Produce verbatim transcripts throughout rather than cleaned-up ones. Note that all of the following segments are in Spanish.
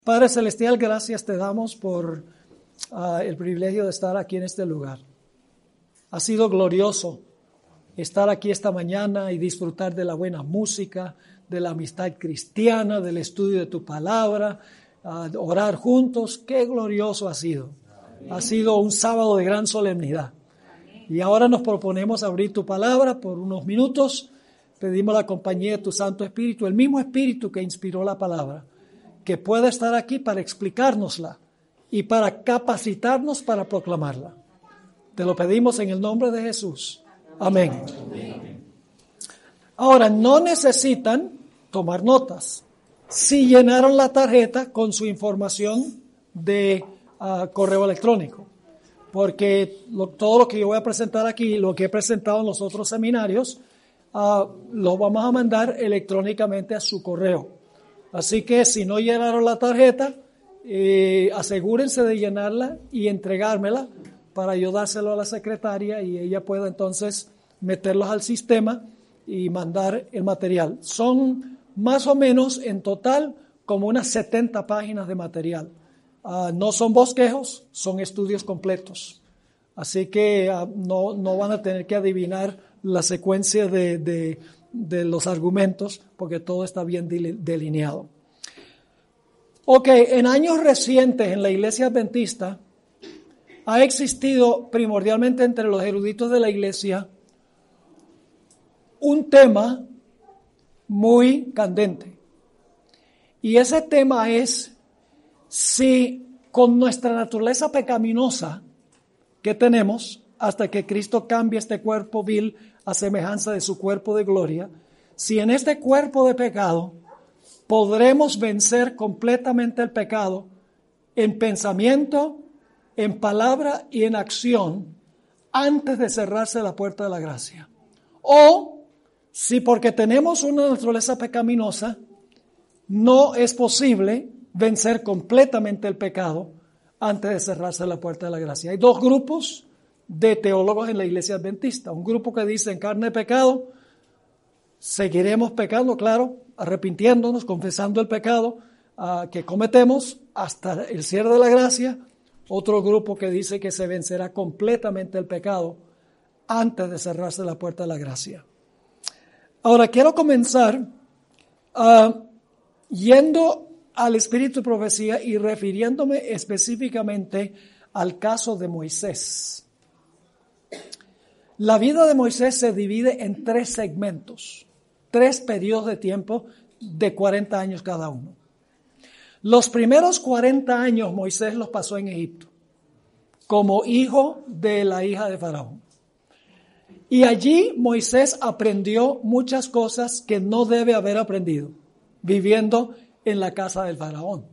Padre Celestial, gracias te damos por uh, el privilegio de estar aquí en este lugar. Ha sido glorioso estar aquí esta mañana y disfrutar de la buena música, de la amistad cristiana, del estudio de tu palabra, uh, orar juntos. Qué glorioso ha sido. Amén. Ha sido un sábado de gran solemnidad. Amén. Y ahora nos proponemos abrir tu palabra por unos minutos. Pedimos la compañía de tu Santo Espíritu, el mismo Espíritu que inspiró la palabra, que pueda estar aquí para explicárnosla y para capacitarnos para proclamarla. Te lo pedimos en el nombre de Jesús. Amén. Amén. Ahora, no necesitan tomar notas si llenaron la tarjeta con su información de uh, correo electrónico, porque lo, todo lo que yo voy a presentar aquí, lo que he presentado en los otros seminarios, uh, lo vamos a mandar electrónicamente a su correo. Así que si no llenaron la tarjeta, eh, asegúrense de llenarla y entregármela para ayudárselo a la secretaria y ella pueda entonces meterlos al sistema y mandar el material. Son más o menos en total como unas setenta páginas de material. Uh, no son bosquejos, son estudios completos. Así que uh, no, no van a tener que adivinar la secuencia de, de de los argumentos, porque todo está bien delineado. Ok, en años recientes en la Iglesia Adventista ha existido primordialmente entre los eruditos de la Iglesia un tema muy candente. Y ese tema es si con nuestra naturaleza pecaminosa que tenemos, hasta que Cristo cambie este cuerpo vil a semejanza de su cuerpo de gloria, si en este cuerpo de pecado podremos vencer completamente el pecado en pensamiento, en palabra y en acción antes de cerrarse la puerta de la gracia. O si porque tenemos una naturaleza pecaminosa no es posible vencer completamente el pecado antes de cerrarse la puerta de la gracia. Hay dos grupos de teólogos en la Iglesia Adventista. Un grupo que dice en carne de pecado, seguiremos pecando, claro, arrepintiéndonos, confesando el pecado uh, que cometemos hasta el cierre de la gracia. Otro grupo que dice que se vencerá completamente el pecado antes de cerrarse la puerta de la gracia. Ahora quiero comenzar uh, yendo al espíritu de profecía y refiriéndome específicamente al caso de Moisés. La vida de Moisés se divide en tres segmentos, tres periodos de tiempo de cuarenta años cada uno. Los primeros cuarenta años Moisés los pasó en Egipto, como hijo de la hija de Faraón. Y allí Moisés aprendió muchas cosas que no debe haber aprendido, viviendo en la casa del Faraón.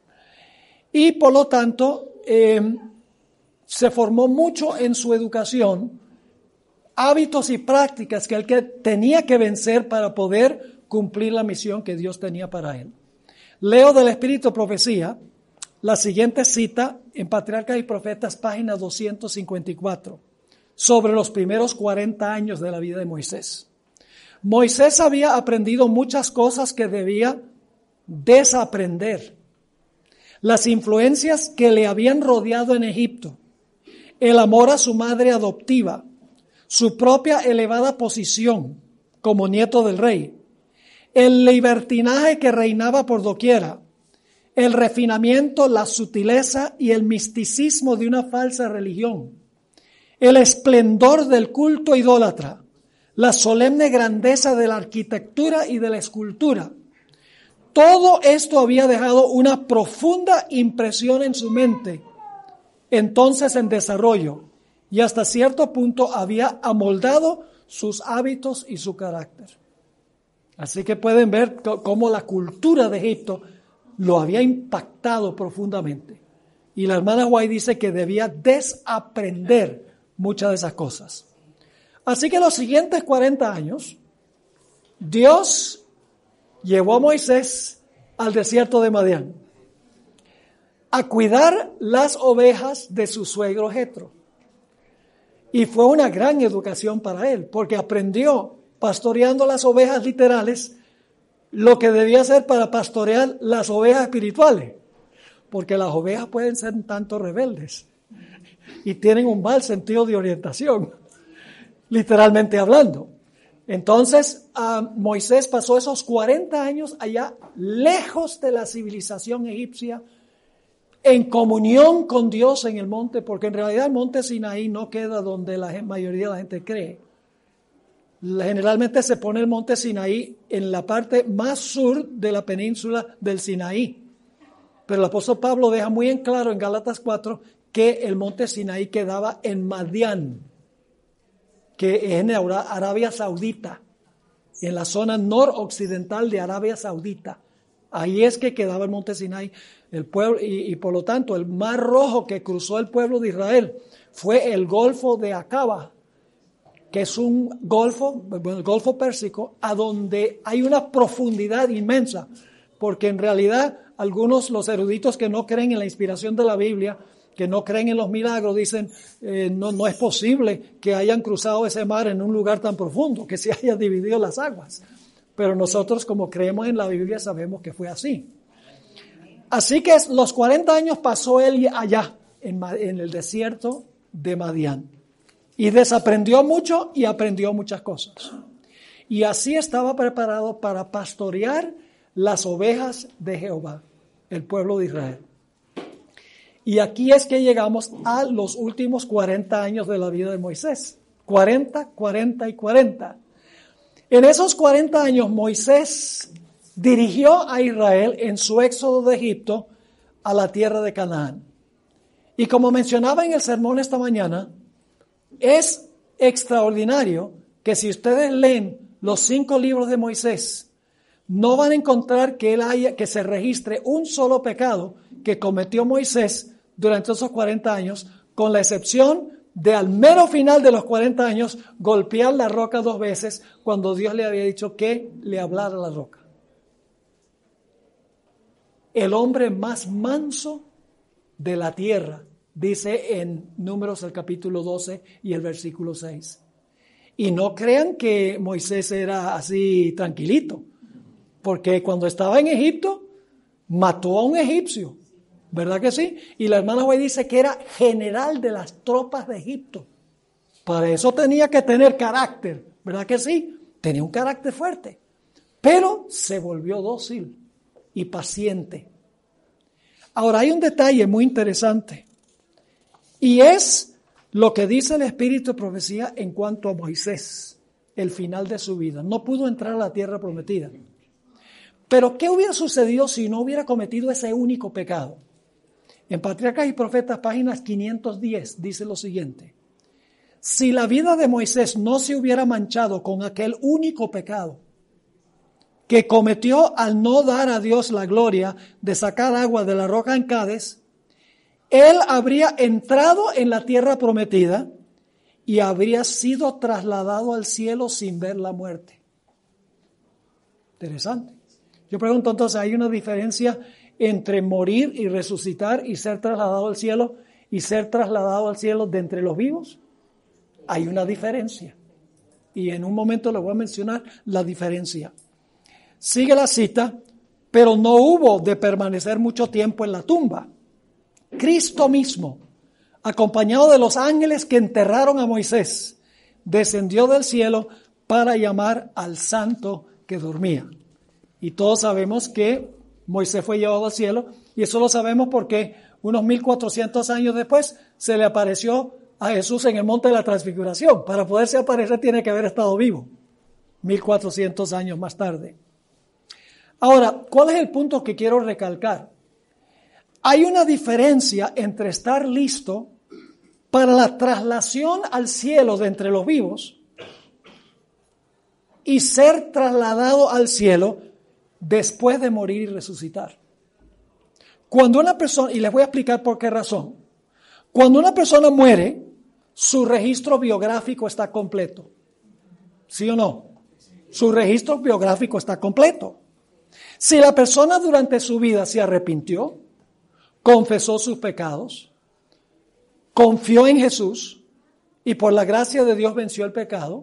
Y por lo tanto, eh, se formó mucho en su educación, hábitos y prácticas que él que tenía que vencer para poder cumplir la misión que Dios tenía para él. Leo del Espíritu de Profecía la siguiente cita en Patriarcas y Profetas, página doscientos cincuenta y cuatro, sobre los primeros cuarenta años de la vida de Moisés. Moisés había aprendido muchas cosas que debía desaprender. Las influencias que le habían rodeado en Egipto, el amor a su madre adoptiva, su propia elevada posición como nieto del rey, el libertinaje que reinaba por doquiera, el refinamiento, la sutileza y el misticismo de una falsa religión, el esplendor del culto idólatra, la solemne grandeza de la arquitectura y de la escultura. Todo esto había dejado una profunda impresión en su mente, entonces en desarrollo, y hasta cierto punto había amoldado sus hábitos y su carácter. Así que pueden ver cómo la cultura de Egipto lo había impactado profundamente. Y la hermana White dice que debía desaprender muchas de esas cosas. Así que los siguientes cuarenta años, Dios llevó a Moisés al desierto de Madián a cuidar las ovejas de su suegro Jetro. Y fue una gran educación para él, porque aprendió, pastoreando las ovejas literales, lo que debía hacer para pastorear las ovejas espirituales. porque las ovejas pueden ser un tanto rebeldes y tienen un mal sentido de orientación, literalmente hablando. Entonces, uh, Moisés pasó esos cuarenta años allá, lejos de la civilización egipcia, en comunión con Dios en el monte, porque en realidad el monte Sinaí no queda donde la mayoría de la gente cree. Generalmente se pone el monte Sinaí en la parte más sur de la península del Sinaí. Pero el apóstol Pablo deja muy en claro en Gálatas cuatro que el monte Sinaí quedaba en Madián, que es en Arabia Saudita, en la zona noroccidental de Arabia Saudita. Ahí es que quedaba el monte Sinaí. El pueblo, y, y por lo tanto el mar Rojo que cruzó el pueblo de Israel fue el Golfo de Acaba, que es un golfo, el Golfo Pérsico, a donde hay una profundidad inmensa, porque en realidad algunos, los eruditos que no creen en la inspiración de la Biblia, que no creen en los milagros, dicen, eh, no, no es posible que hayan cruzado ese mar en un lugar tan profundo, que se haya dividido las aguas. Pero nosotros, como creemos en la Biblia, sabemos que fue así. Así que los cuarenta años pasó él allá, en, en el desierto de Madián. Y desaprendió mucho y aprendió muchas cosas. Y así estaba preparado para pastorear las ovejas de Jehová, el pueblo de Israel. Y aquí es que llegamos a los últimos cuarenta años de la vida de Moisés. cuarenta, cuarenta y cuarenta. En esos cuarenta años Moisés dirigió a Israel en su éxodo de Egipto a la tierra de Canaán. Y como mencionaba en el sermón esta mañana, es extraordinario que si ustedes leen los cinco libros de Moisés, no van a encontrar que él haya, que se registre un solo pecado que cometió Moisés durante esos cuarenta años, con la excepción de al mero final de los cuarenta años golpear la roca dos veces cuando Dios le había dicho que le hablara a la roca. El hombre más manso de la tierra, dice en Números el capítulo doce y el versículo seis. Y no crean que Moisés era así tranquilito, porque cuando estaba en Egipto mató a un egipcio, ¿verdad que sí? Y la hermana White dice que era general de las tropas de Egipto. Para eso tenía que tener carácter, ¿verdad que sí? Tenía un carácter fuerte, pero se volvió dócil y paciente. Ahora hay un detalle muy interesante, y es lo que dice el Espíritu de Profecía en cuanto a Moisés, el final de su vida. No pudo entrar a la tierra prometida. Pero ¿qué hubiera sucedido si no hubiera cometido ese único pecado? En Patriarcas y Profetas, páginas quinientos diez, dice lo siguiente. Si la vida de Moisés no se hubiera manchado con aquel único pecado que cometió al no dar a Dios la gloria de sacar agua de la roca en Cádiz, él habría entrado en la tierra prometida y habría sido trasladado al cielo sin ver la muerte. Interesante. Yo pregunto entonces, ¿hay una diferencia entre morir y resucitar y ser trasladado al cielo y ser trasladado al cielo de entre los vivos? Hay una diferencia. Y en un momento les voy a mencionar la diferencia. Sigue la cita, pero no hubo de permanecer mucho tiempo en la tumba. Cristo mismo, acompañado de los ángeles que enterraron a Moisés, descendió del cielo para llamar al santo que dormía. Y todos sabemos que Moisés fue llevado al cielo, y eso lo sabemos porque unos mil cuatrocientos años después se le apareció a Jesús en el monte de la Transfiguración. Para poderse aparecer tiene que haber estado vivo, mil cuatrocientos años más tarde. Ahora, ¿cuál es el punto que quiero recalcar? Hay una diferencia entre estar listo para la traslación al cielo de entre los vivos y ser trasladado al cielo después de morir y resucitar. Cuando una persona, y les voy a explicar por qué razón, cuando una persona muere, su registro biográfico está completo. ¿Sí o no? Su registro biográfico está completo. Si la persona durante su vida se arrepintió, confesó sus pecados, confió en Jesús y por la gracia de Dios venció el pecado,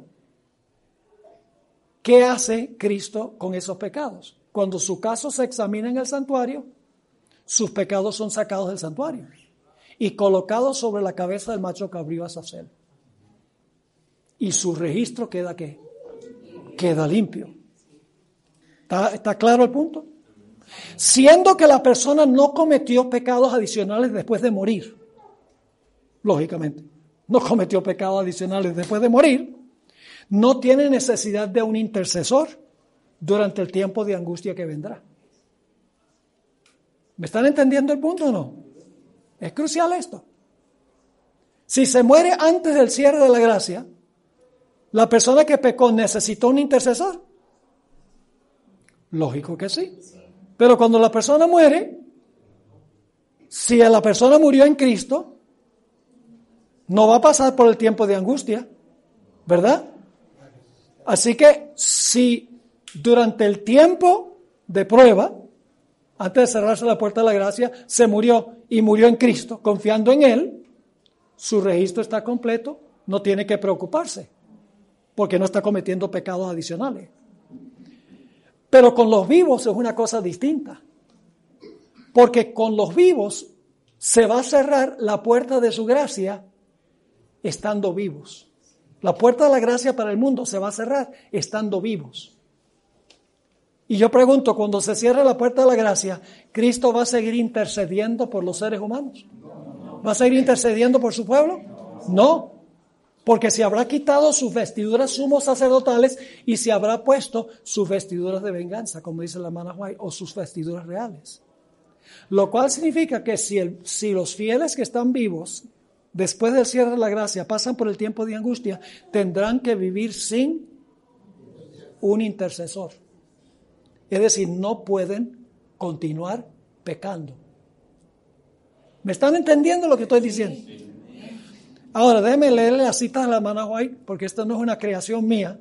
¿qué hace Cristo con esos pecados? Cuando su caso se examina en el santuario, sus pecados son sacados del santuario y colocados sobre la cabeza del macho cabrío Azazel. Y su registro queda ¿qué? Queda limpio. ¿Está, está claro el punto? Siendo que la persona no cometió pecados adicionales después de morir, lógicamente, no cometió pecados adicionales después de morir, no tiene necesidad de un intercesor durante el tiempo de angustia que vendrá. ¿Me están entendiendo el punto o no? Es crucial esto. Si se muere antes del cierre de la gracia, ¿la persona que pecó necesitó un intercesor? Lógico que sí. Pero cuando la persona muere, si la persona murió en Cristo, no va a pasar por el tiempo de angustia, ¿verdad? Así que si durante el tiempo de prueba, antes de cerrarse la puerta de la gracia, se murió y murió en Cristo, confiando en Él, su registro está completo, no tiene que preocuparse, porque no está cometiendo pecados adicionales. Pero con los vivos es una cosa distinta, porque con los vivos se va a cerrar la puerta de su gracia estando vivos. La puerta de la gracia para el mundo se va a cerrar estando vivos. Y yo pregunto, cuando se cierre la puerta de la gracia, ¿Cristo va a seguir intercediendo por los seres humanos? ¿Va a seguir intercediendo por su pueblo? No, porque se habrá quitado sus vestiduras sumos sacerdotales y se habrá puesto sus vestiduras de venganza, como dice la hermana White, o sus vestiduras reales. Lo cual significa que si, el, si los fieles que están vivos, después del cierre de la gracia, pasan por el tiempo de angustia, tendrán que vivir sin un intercesor. Es decir, no pueden continuar pecando. ¿Me están entendiendo lo que estoy diciendo? Ahora, déjenme leerle la cita de la hermana White, porque esta no es una creación mía.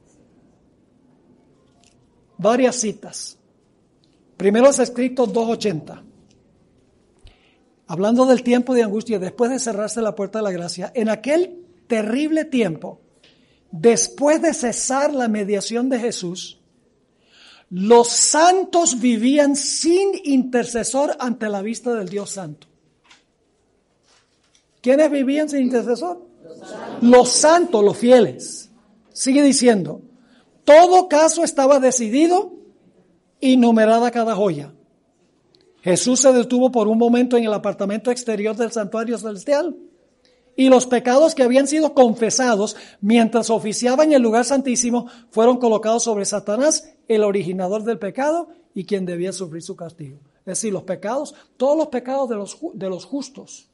Varias citas. Primero es escrito dos ochenta. Hablando del tiempo de angustia, después de cerrarse la puerta de la gracia, en aquel terrible tiempo, después de cesar la mediación de Jesús, los santos vivían sin intercesor ante la vista del Dios Santo. ¿Quiénes vivían sin intercesor? Los santos, los, santos, los fieles. Sigue diciendo, todo caso estaba decidido y numerada cada joya. Jesús se detuvo por un momento en el apartamento exterior del santuario celestial y los pecados que habían sido confesados mientras oficiaba en el lugar santísimo fueron colocados sobre Satanás, el originador del pecado y quien debía sufrir su castigo. Es decir, los pecados, todos los pecados de los, de los justos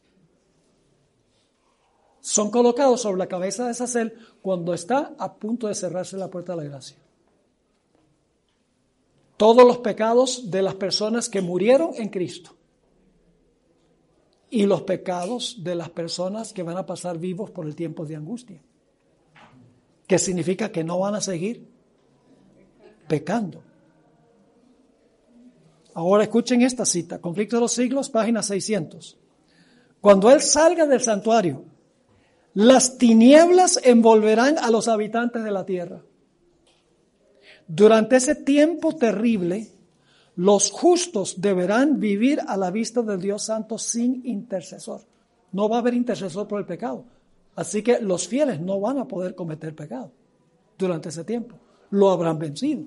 son colocados sobre la cabeza de Azazel cuando está a punto de cerrarse la puerta de la gracia. Todos los pecados de las personas que murieron en Cristo y los pecados de las personas que van a pasar vivos por el tiempo de angustia, que significa que no van a seguir pecando. Ahora escuchen esta cita, Conflicto de los Siglos, página seiscientos. Cuando Él salga del santuario, las tinieblas envolverán a los habitantes de la tierra. Durante ese tiempo terrible, los justos deberán vivir a la vista del Dios Santo sin intercesor. No va a haber intercesor por el pecado. Así que los fieles no van a poder cometer pecado durante ese tiempo. Lo habrán vencido.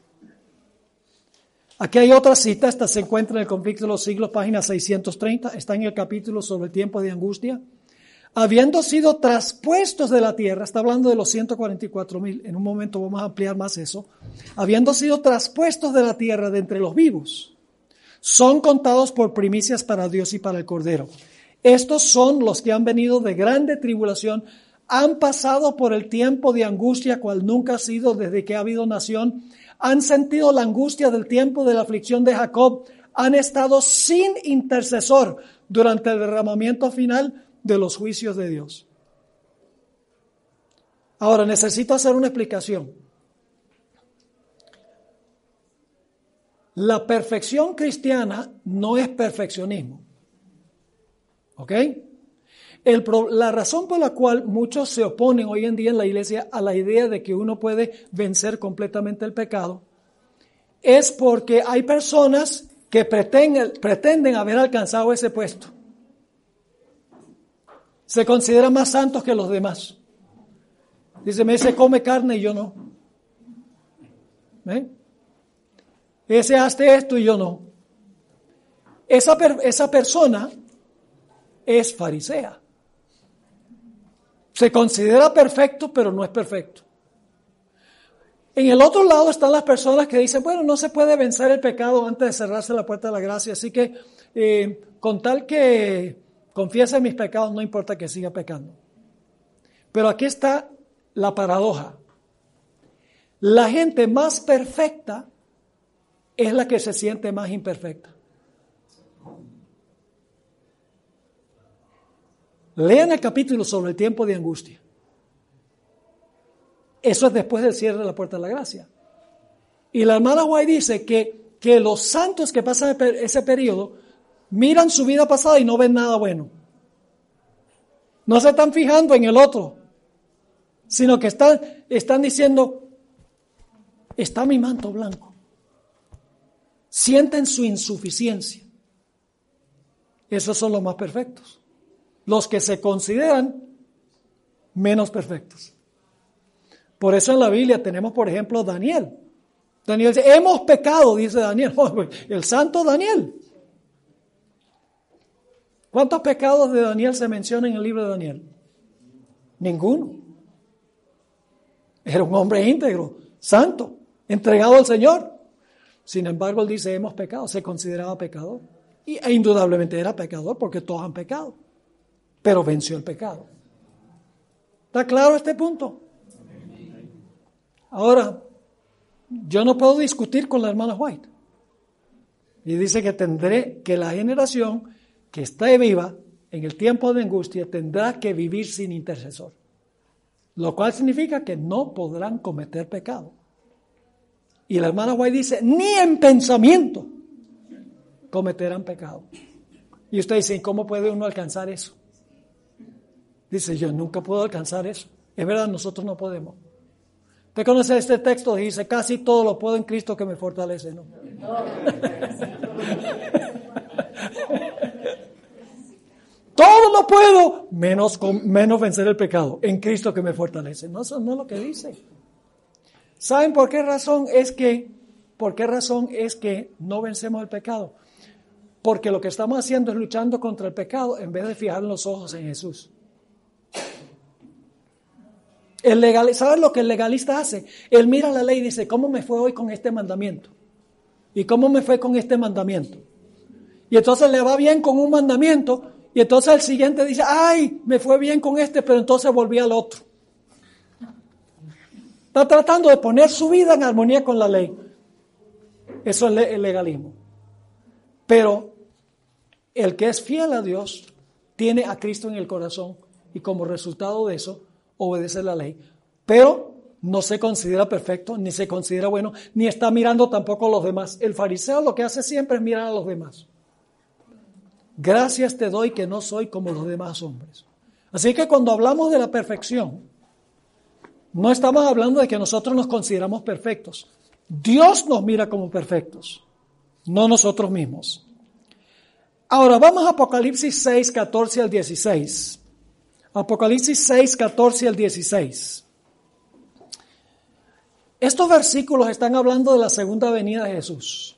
Aquí hay otra cita, esta se encuentra en el Conflicto de los Siglos, página seiscientos treinta, está en el capítulo sobre el tiempo de angustia. Habiendo sido traspuestos de la tierra, está hablando de los ciento cuarenta y cuatro mil, en un momento vamos a ampliar más eso, habiendo sido traspuestos de la tierra de entre los vivos, son contados por primicias para Dios y para el Cordero. Estos son los que han venido de grande tribulación, han pasado por el tiempo de angustia cual nunca ha sido desde que ha habido nación, han sentido la angustia del tiempo de la aflicción de Jacob, han estado sin intercesor durante el derramamiento final de los juicios de Dios. Ahora necesito hacer una explicación. La perfección cristiana no es perfeccionismo. ¿Ok? El, la razón por la cual muchos se oponen hoy en día en la iglesia a la idea de que uno puede vencer completamente el pecado es porque hay personas que pretenden, pretenden haber alcanzado ese puesto se consideran más santos que los demás. Dice, me dice, come carne y yo no. ¿Eh? Ese hace esto y yo no. Esa, per, esa persona es farisea. Se considera perfecto, pero no es perfecto. En el otro lado están las personas que dicen, bueno, no se puede vencer el pecado antes de cerrarse la puerta de la gracia, así que eh, con tal que confiese mis pecados, no importa que siga pecando. Pero aquí está la paradoja. La gente más perfecta es la que se siente más imperfecta. Lean el capítulo sobre el tiempo de angustia. Eso es después del cierre de la puerta de la gracia. Y la hermana White dice que, que los santos que pasan ese periodo miran su vida pasada y no ven nada bueno. No se están fijando en el otro, sino que están, están diciendo, está mi manto blanco. Sienten su insuficiencia. Esos son los más perfectos. Los que se consideran menos perfectos. Por eso en la Biblia tenemos, por ejemplo, Daniel. Daniel dice, hemos pecado, dice Daniel. El santo Daniel. ¿Cuántos pecados de Daniel se mencionan en el libro de Daniel? Ninguno. Era un hombre íntegro, santo, entregado al Señor. Sin embargo, él dice, hemos pecado, se consideraba pecador. Y e indudablemente era pecador porque todos han pecado. Pero venció el pecado. ¿Está claro este punto? Ahora, yo no puedo discutir con la hermana White. Y dice que tendré, que la generación que está viva en el tiempo de angustia tendrá que vivir sin intercesor. Lo cual significa que no podrán cometer pecado. Y la hermana White dice, ni en pensamiento cometerán pecado. Y usted dice, ¿cómo puede uno alcanzar eso? Dice, yo nunca puedo alcanzar eso. Es verdad, nosotros no podemos. Usted conoce este texto, dice, casi todo lo puedo en Cristo que me fortalece, ¿no? Todo lo puedo, menos, menos vencer el pecado, en Cristo que me fortalece. No, eso no es lo que dice. ¿Saben por qué razón es que, por qué razón es que no vencemos el pecado? Porque lo que estamos haciendo es luchando contra el pecado en vez de fijar los ojos en Jesús. El legal, ¿saben lo que el legalista hace? Él mira la ley y dice, ¿cómo me fue hoy con este mandamiento? ¿Y cómo me fue con este mandamiento? Y entonces le va bien con un mandamiento, y entonces el siguiente dice, ay, me fue bien con este, pero entonces volví al otro. Está tratando de poner su vida en armonía con la ley. Eso es el legalismo. Pero el que es fiel a Dios tiene a Cristo en el corazón, y como resultado de eso, obedece la ley, pero no se considera perfecto, ni se considera bueno, ni está mirando tampoco a los demás. El fariseo lo que hace siempre es mirar a los demás. Gracias te doy que no soy como los demás hombres. Así que cuando hablamos de la perfección, no estamos hablando de que nosotros nos consideramos perfectos. Dios nos mira como perfectos, no nosotros mismos. Ahora vamos a Apocalipsis seis, catorce al dieciséis. Apocalipsis seis, catorce al dieciséis. Estos versículos están hablando de la segunda venida de Jesús.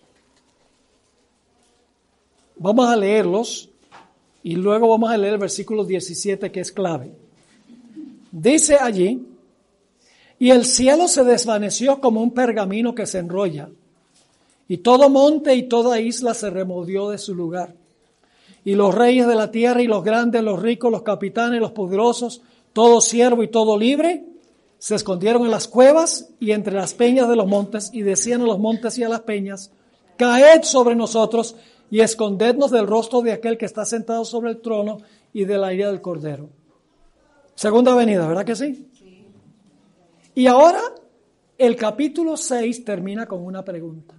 Vamos a leerlos y luego vamos a leer el versículo diecisiete, que es clave. Dice allí, y el cielo se desvaneció como un pergamino que se enrolla, y todo monte y toda isla se removió de su lugar. Y los reyes de la tierra y los grandes, los ricos, los capitanes, los poderosos, todo siervo y todo libre, se escondieron en las cuevas y entre las peñas de los montes, y decían a los montes y a las peñas, caed sobre nosotros y escondednos del rostro de aquel que está sentado sobre el trono y de la ira del Cordero. Segunda venida, ¿verdad que sí? Sí. Y ahora el capítulo seis termina con una pregunta.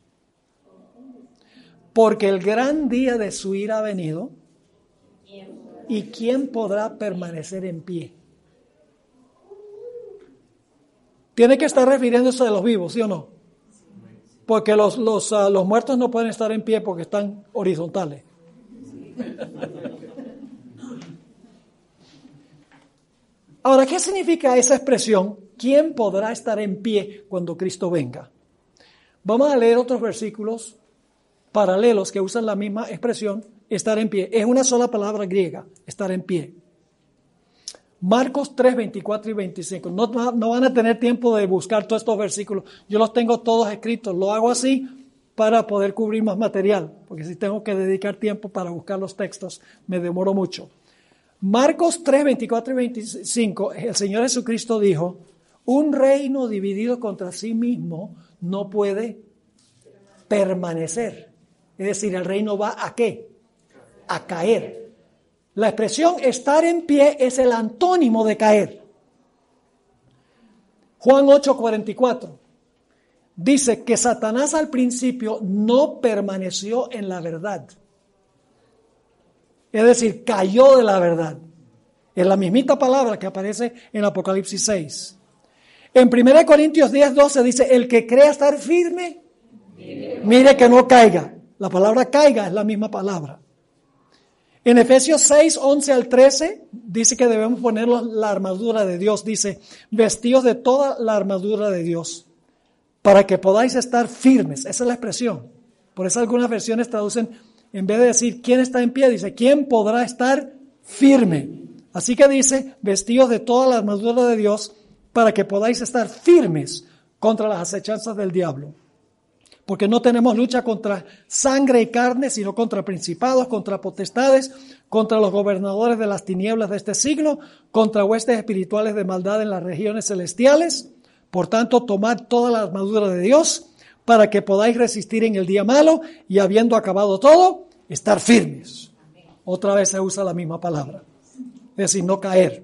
Porque el gran día de su ira ha venido, ¿y quién podrá permanecer en pie? Tiene que estar refiriéndose a los vivos, ¿sí o no? Porque los, los, uh, los muertos no pueden estar en pie porque están horizontales. Ahora, ¿qué significa esa expresión? ¿Quién podrá estar en pie cuando Cristo venga? Vamos a leer otros versículos paralelos que usan la misma expresión, estar en pie. Es una sola palabra griega, estar en pie. Marcos tres, veinticuatro y veinticinco. No, no van a tener tiempo de buscar todos estos versículos. Yo los tengo todos escritos. Lo hago así para poder cubrir más material, porque si tengo que dedicar tiempo para buscar los textos, me demoro mucho. Marcos tres, veinticuatro y veinticinco, el Señor Jesucristo dijo, un reino dividido contra sí mismo no puede permanecer. Es decir, el reino va a ¿qué? A caer. La expresión estar en pie es el antónimo de caer. Juan ocho, cuarenta y cuatro dice que Satanás al principio no permaneció en la verdad. Es decir, cayó de la verdad. Es la mismita palabra que aparece en Apocalipsis seis. En primera Corintios diez, doce dice, el que crea estar firme, mire que no caiga. La palabra caiga es la misma palabra. En Efesios seis, once al trece, dice que debemos ponernos la armadura de Dios. Dice, vestidos de toda la armadura de Dios, para que podáis estar firmes. Esa es la expresión. Por eso algunas versiones traducen, en vez de decir quién está en pie, dice quién podrá estar firme. Así que dice, vestidos de toda la armadura de Dios, para que podáis estar firmes contra las acechanzas del diablo. Porque no tenemos lucha contra sangre y carne, sino contra principados, contra potestades, contra los gobernadores de las tinieblas de este siglo, contra huestes espirituales de maldad en las regiones celestiales. Por tanto, tomad toda la armadura de Dios para que podáis resistir en el día malo y habiendo acabado todo, estar firmes. Otra vez se usa la misma palabra, es decir, no caer.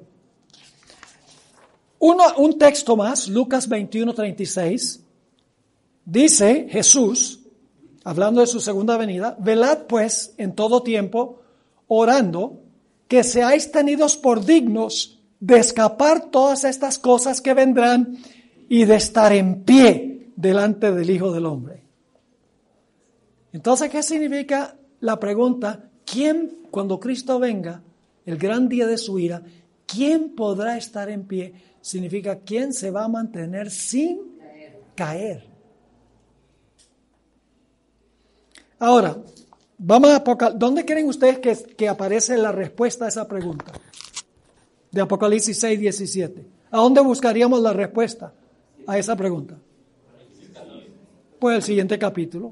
Uno, un texto más, Lucas veintiuno, treinta y seis. Dice Jesús, hablando de su segunda venida, velad pues en todo tiempo, orando, que seáis tenidos por dignos de escapar todas estas cosas que vendrán y de estar en pie delante del Hijo del Hombre. Entonces, ¿qué significa la pregunta? ¿Quién, cuando Cristo venga, el gran día de su ira, quién podrá estar en pie? Significa, ¿quién se va a mantener sin caer? Ahora, vamos a Apocalipsis. ¿Dónde creen ustedes que, que aparece la respuesta a esa pregunta? De Apocalipsis seis, diecisiete. ¿A dónde buscaríamos la respuesta a esa pregunta? Pues el siguiente capítulo.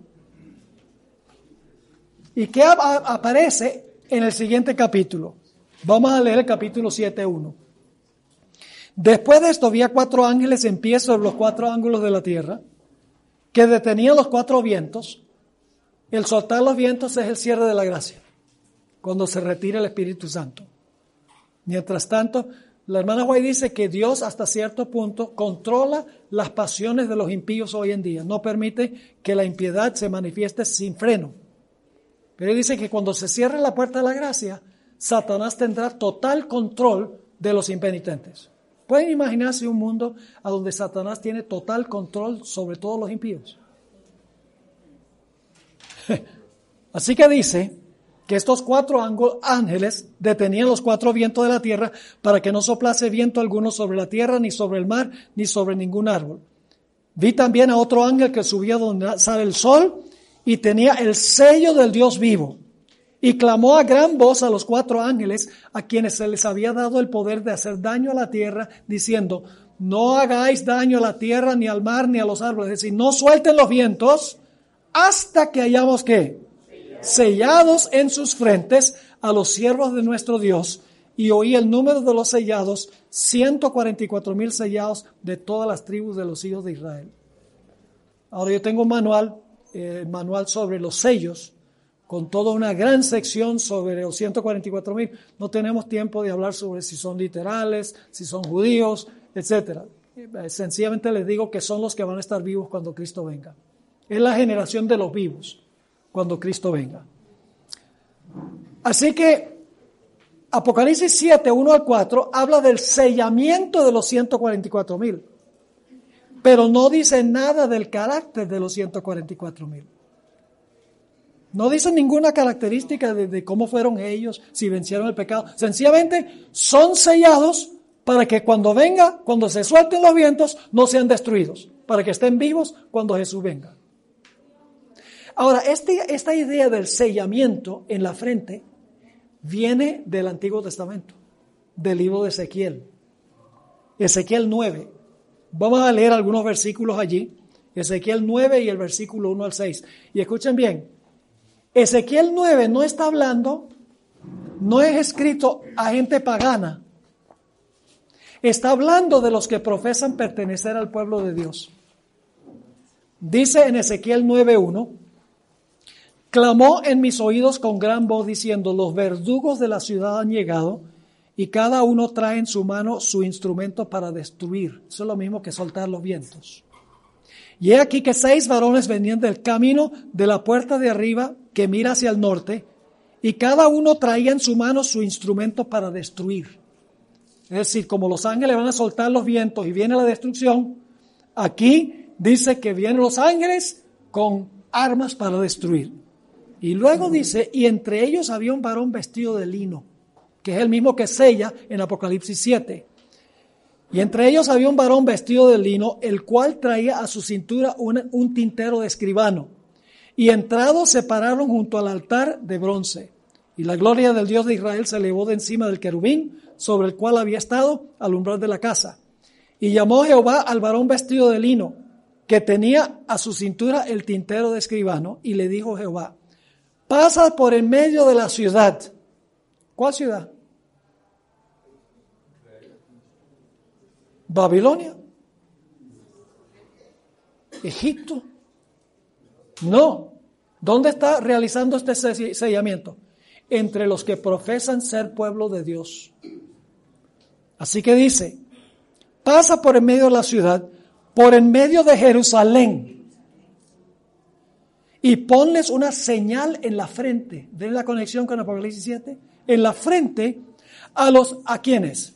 ¿Y qué a, a, aparece en el siguiente capítulo? Vamos a leer el capítulo siete, uno. Después de esto vi a cuatro ángeles en pie sobre los cuatro ángulos de la tierra, que detenían los cuatro vientos. El soltar los vientos es el cierre de la gracia, cuando se retira el Espíritu Santo. Mientras tanto, la hermana White dice que Dios hasta cierto punto controla las pasiones de los impíos hoy en día. No permite que la impiedad se manifieste sin freno. Pero dice que cuando se cierre la puerta de la gracia, Satanás tendrá total control de los impenitentes. ¿Pueden imaginarse un mundo a donde Satanás tiene total control sobre todos los impíos? Así que dice que estos cuatro ángeles detenían los cuatro vientos de la tierra para que no soplase viento alguno sobre la tierra, ni sobre el mar, ni sobre ningún árbol. Vi también a otro ángel que subía donde sale el sol y tenía el sello del Dios vivo. Y clamó a gran voz a los cuatro ángeles a quienes se les había dado el poder de hacer daño a la tierra, diciendo, no hagáis daño a la tierra, ni al mar, ni a los árboles. Es decir, no suelten los vientos hasta que hayamos, ¿qué? Sellados en sus frentes a los siervos de nuestro Dios. Y oí el número de los sellados, ciento cuarenta y cuatro mil sellados de todas las tribus de los hijos de Israel. Ahora yo tengo un manual, eh, manual sobre los sellos, con toda una gran sección sobre los ciento cuarenta y cuatro mil. No tenemos tiempo de hablar sobre si son literales, si son judíos, etcétera. Eh, sencillamente les digo que son los que van a estar vivos cuando Cristo venga. Es la generación de los vivos cuando Cristo venga. Así que Apocalipsis siete, uno al cuatro habla del sellamiento de los ciento cuarenta y cuatro mil. pero no dice nada del carácter de los ciento cuarenta y cuatro mil. No dice ninguna característica de, de cómo fueron ellos, si vencieron el pecado. Sencillamente son sellados para que cuando venga, cuando se suelten los vientos, no sean destruidos, para que estén vivos cuando Jesús venga. Ahora, este, esta idea del sellamiento en la frente viene del Antiguo Testamento, del libro de Ezequiel. Ezequiel nueve. Vamos a leer algunos versículos allí. Ezequiel nueve y el versículo uno al seis. Y escuchen bien, Ezequiel nueve no está hablando, no es escrito a gente pagana. Está hablando de los que profesan pertenecer al pueblo de Dios. Dice en Ezequiel nueve uno, clamó en mis oídos con gran voz diciendo, los verdugos de la ciudad han llegado y cada uno trae en su mano su instrumento para destruir. Eso es lo mismo que soltar los vientos. Y he aquí que seis varones venían del camino de la puerta de arriba que mira hacia el norte, y cada uno traía en su mano su instrumento para destruir. Es decir, como los ángeles van a soltar los vientos y viene la destrucción, aquí dice que vienen los ángeles con armas para destruir. Y luego dice, y entre ellos había un varón vestido de lino, que es el mismo que sella en Apocalipsis siete. Y entre ellos había un varón vestido de lino, el cual traía a su cintura un, un tintero de escribano. Y entrados se pararon junto al altar de bronce. Y la gloria del Dios de Israel se elevó de encima del querubín, sobre el cual había estado al umbral de la casa. Y llamó Jehová al varón vestido de lino, que tenía a su cintura el tintero de escribano, y le dijo Jehová, pasa por en medio de la ciudad. ¿Cuál ciudad? Babilonia. Egipto. No. ¿Dónde está realizando este sellamiento? Entre los que profesan ser pueblo de Dios. Así que dice, pasa por en medio de la ciudad, por en medio de Jerusalén, y ponles una señal en la frente. ¿Ven la conexión con Apocalipsis siete? En la frente, a los, ¿a quiénes?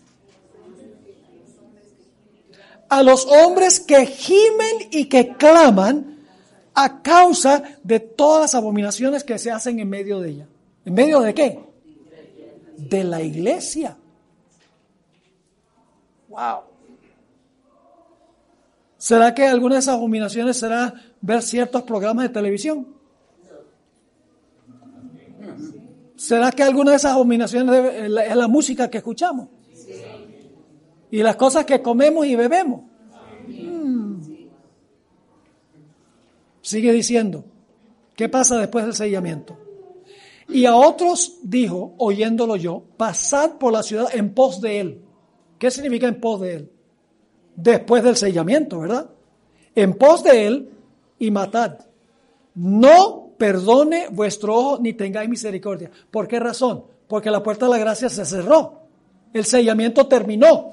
A los hombres que gimen y que claman a causa de todas las abominaciones que se hacen en medio de ella. ¿En medio de qué? De la iglesia. Wow. ¿Será que alguna de esas abominaciones será ver ciertos programas de televisión? ¿Será que alguna de esas abominaciones es la, es la música que escuchamos? Y las cosas que comemos y bebemos. Hmm. Sigue diciendo, ¿qué pasa después del sellamiento? Y a otros dijo, oyéndolo yo, pasad por la ciudad en pos de él. ¿Qué significa en pos de él? Después del sellamiento, ¿verdad? En pos de él y matad. No perdone vuestro ojo ni tengáis misericordia. ¿Por qué razón? Porque la puerta de la gracia se cerró. El sellamiento terminó.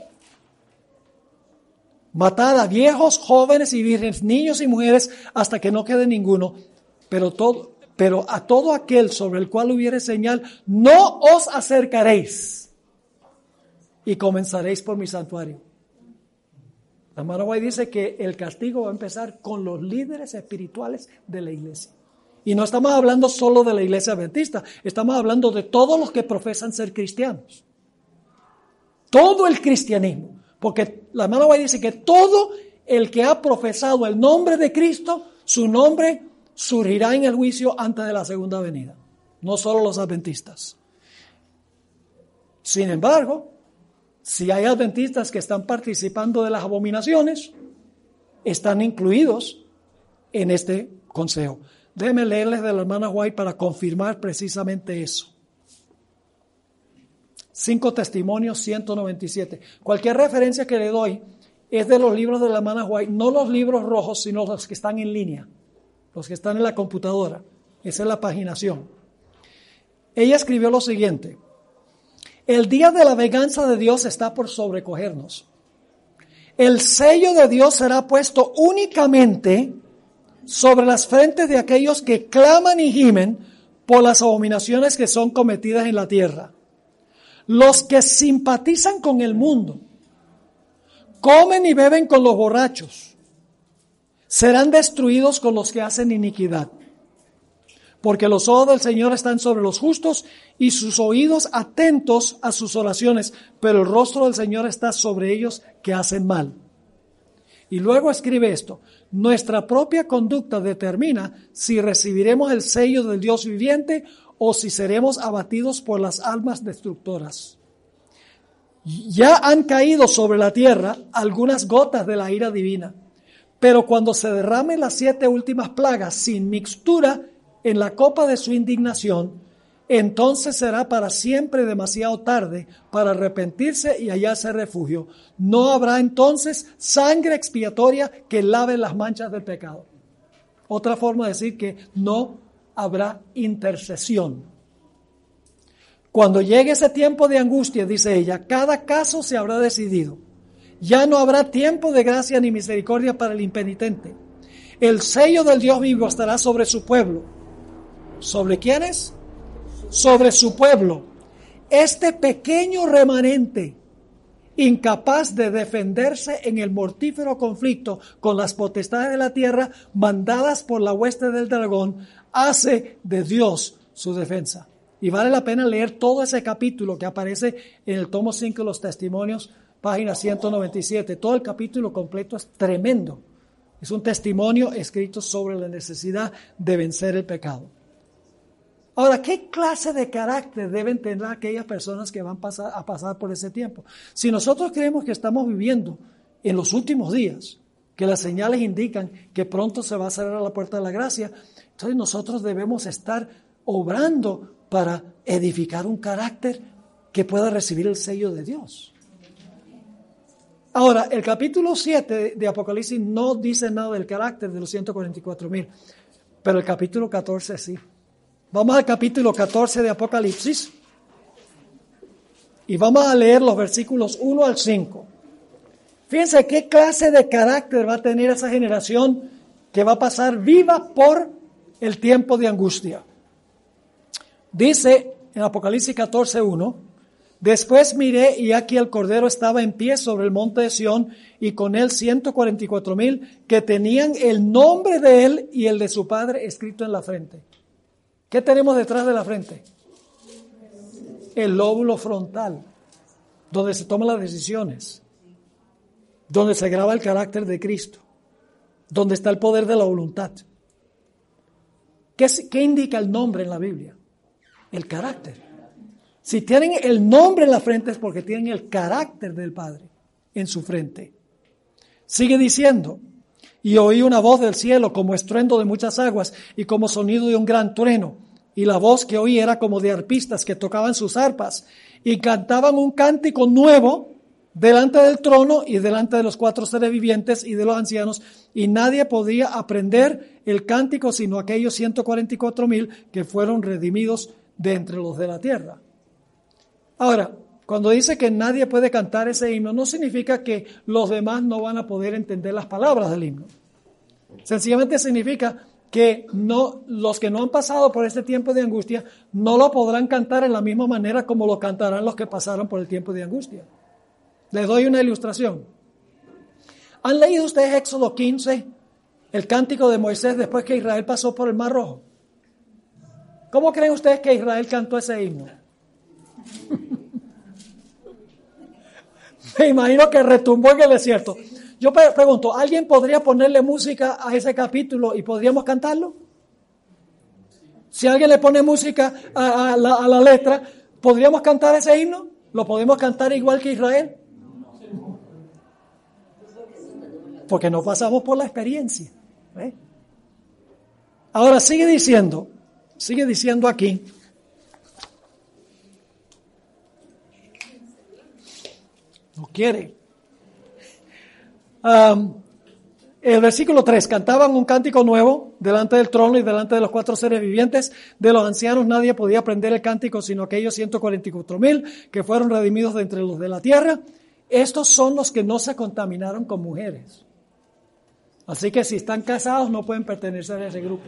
Matad a viejos, jóvenes y vírgenes, niños y mujeres, hasta que no quede ninguno. Pero todo, pero a todo aquel sobre el cual hubiere señal, no os acercaréis. Y comenzaréis por mi santuario. La hermana White dice que el castigo va a empezar con los líderes espirituales de la iglesia. Y no estamos hablando solo de la iglesia adventista, estamos hablando de todos los que profesan ser cristianos. Todo el cristianismo. Porque la hermana White dice que todo el que ha profesado el nombre de Cristo, su nombre surgirá en el juicio antes de la segunda venida. No solo los adventistas. Sin embargo, si hay adventistas que están participando de las abominaciones, están incluidos en este consejo. Déjenme leerles de la hermana White para confirmar precisamente eso. Cinco Testimonios ciento noventa y siete. Cualquier referencia que le doy es de los libros de la hermana White, no los libros rojos, sino los que están en línea, los que están en la computadora. Esa es la paginación. Ella escribió lo siguiente: el día de la venganza de Dios está por sobrecogernos. El sello de Dios será puesto únicamente sobre las frentes de aquellos que claman y gimen por las abominaciones que son cometidas en la tierra. Los que simpatizan con el mundo, comen y beben con los borrachos, serán destruidos con los que hacen iniquidad. Porque los ojos del Señor están sobre los justos y sus oídos atentos a sus oraciones, pero el rostro del Señor está sobre ellos que hacen mal. Y luego escribe esto: nuestra propia conducta determina si recibiremos el sello del Dios viviente o si seremos abatidos por las almas destructoras. Ya han caído sobre la tierra algunas gotas de la ira divina, pero cuando se derramen las siete últimas plagas sin mixtura en la copa de su indignación, entonces será para siempre demasiado tarde para arrepentirse y hallarse refugio. No habrá entonces sangre expiatoria que lave las manchas del pecado. Otra forma de decir que no habrá intercesión. Cuando llegue ese tiempo de angustia, dice ella, cada caso se habrá decidido. Ya no habrá tiempo de gracia ni misericordia para el impenitente. El sello del Dios vivo estará sobre su pueblo. ¿Sobre quiénes? Sobre su pueblo. Este pequeño remanente, incapaz de defenderse en el mortífero conflicto con las potestades de la tierra mandadas por la hueste del dragón, hace de Dios su defensa. Y vale la pena leer todo ese capítulo que aparece en el tomo cinco de los testimonios, página ciento noventa y siete. Todo el capítulo completo es tremendo. Es un testimonio escrito sobre la necesidad de vencer el pecado. Ahora, ¿qué clase de carácter deben tener aquellas personas que van pasar, a pasar por ese tiempo? Si nosotros creemos que estamos viviendo en los últimos días, que las señales indican que pronto se va a cerrar la puerta de la gracia, entonces nosotros debemos estar obrando para edificar un carácter que pueda recibir el sello de Dios. Ahora, el capítulo siete de Apocalipsis no dice nada del carácter de los ciento cuarenta y cuatro mil, pero el capítulo catorce sí. Vamos al capítulo catorce de Apocalipsis y vamos a leer los versículos uno al cinco. Fíjense qué clase de carácter va a tener esa generación que va a pasar viva por el tiempo de angustia. Dice en Apocalipsis catorce uno, después miré y aquí el Cordero estaba en pie sobre el monte de Sión y con él ciento cuarenta y cuatro mil que tenían el nombre de él y el de su Padre escrito en la frente. ¿Qué tenemos detrás de la frente? El lóbulo frontal, donde se toman las decisiones, donde se graba el carácter de Cristo, donde está el poder de la voluntad. ¿Qué, qué indica el nombre en la Biblia? El carácter. Si tienen el nombre en la frente es porque tienen el carácter del Padre en su frente. Sigue diciendo, y oí una voz del cielo como estruendo de muchas aguas y como sonido de un gran trueno. Y la voz que oí era como de arpistas que tocaban sus arpas y cantaban un cántico nuevo delante del trono y delante de los cuatro seres vivientes y de los ancianos, y nadie podía aprender el cántico sino aquellos ciento cuarenta y cuatro mil que fueron redimidos de entre los de la tierra. Ahora, cuando dice que nadie puede cantar ese himno, no significa que los demás no van a poder entender las palabras del himno. Sencillamente significa que no, los que no han pasado por este tiempo de angustia no lo podrán cantar en la misma manera como lo cantarán los que pasaron por el tiempo de angustia. Les doy una ilustración. ¿Han leído ustedes Éxodo quince, el cántico de Moisés después que Israel pasó por el Mar Rojo? ¿Cómo creen ustedes que Israel cantó ese himno? Me imagino que retumbó en el desierto. Yo pregunto, ¿alguien podría ponerle música a ese capítulo y podríamos cantarlo? Si alguien le pone música a, a, la, a la letra, ¿podríamos cantar ese himno? ¿Lo podemos cantar igual que Israel? Porque no pasamos por la experiencia. ¿eh? Ahora sigue diciendo, sigue diciendo aquí. No quiere. Um, el versículo tres, cantaban un cántico nuevo delante del trono y delante de los cuatro seres vivientes. De los ancianos nadie podía aprender el cántico sino aquellos ciento cuarenta y cuatro mil que fueron redimidos de entre los de la tierra. Estos son los que no se contaminaron con mujeres. Así que si están casados no pueden pertenecer a ese grupo.